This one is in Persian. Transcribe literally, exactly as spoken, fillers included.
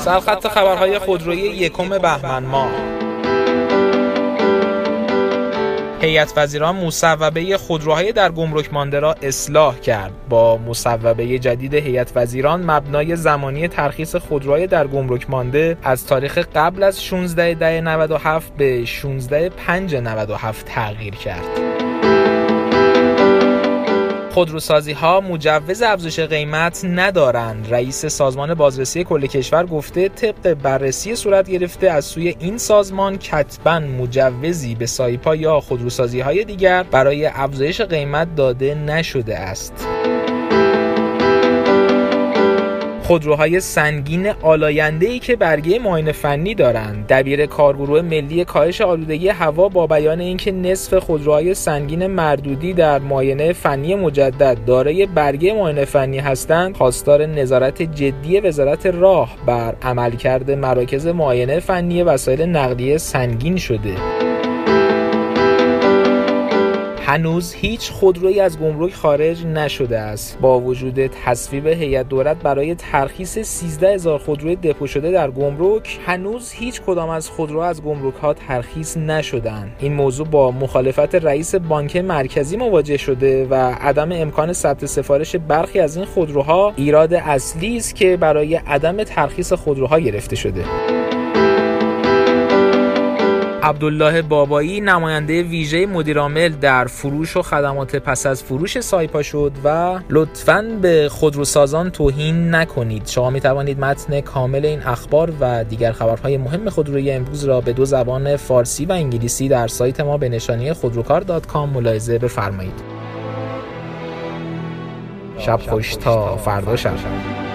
سرخط خبرهای خودرویی یکم بهمن ماه. هیئت وزیران مصوبه خودروهای در گمرک مانده را اصلاح کرد. با مصوبه جدید هیئت وزیران مبنای زمانی ترخیص خودروهای در گمرک مانده از تاریخ قبل از شانزده ده نود و هفت به شانزده پنج نود و هفت تغییر کرد. خودروسازی ها مجوز افزایش قیمت ندارند. رئیس سازمان بازرسی کل کشور گفته طبق بررسی صورت گرفته از سوی این سازمان کتباً مجوزی به سایپا یا خودروسازی های دیگر برای افزایش قیمت داده نشده است. خودروهای سنگین آلاینده‌ای که برگه معاینه فنی دارند. دبیر کارگروه ملی کاهش آلودگی هوا با بیان اینکه نصف خودروهای سنگین مردودی در معاینه فنی مجدد دارای برگه معاینه فنی هستند، خواستار نظارت جدی وزارت راه بر عملکرد مراکز معاینه فنی وسایل نقلیه سنگین شده. هنوز هیچ خودرویی از گمرک خارج نشده است. با وجود تصویب هیئت دولت برای ترخیص سیزده هزار خودروی دپو شده در گمرک، هنوز هیچ کدام از خودروها از گمرک‌ها ترخیص نشدند. این موضوع با مخالفت رئیس بانک مرکزی مواجه شده و عدم امکان ثبت سفارش برخی از این خودروها ایراد اصلی است که برای عدم ترخیص خودروها گرفته شده. عبدالله بابایی نماینده ویژه مدیرعامل در فروش و خدمات پس از فروش سایپا شد و لطفاً به خودروسازان توهین نکنید. شما می توانید متن کامل این اخبار و دیگر خبرهای مهم خودرویی امروز را به دو زبان فارسی و انگلیسی در سایت ما به نشانی خودروکار دات کام ملاحظه بفرمایید. شب خوش تا فردا شب.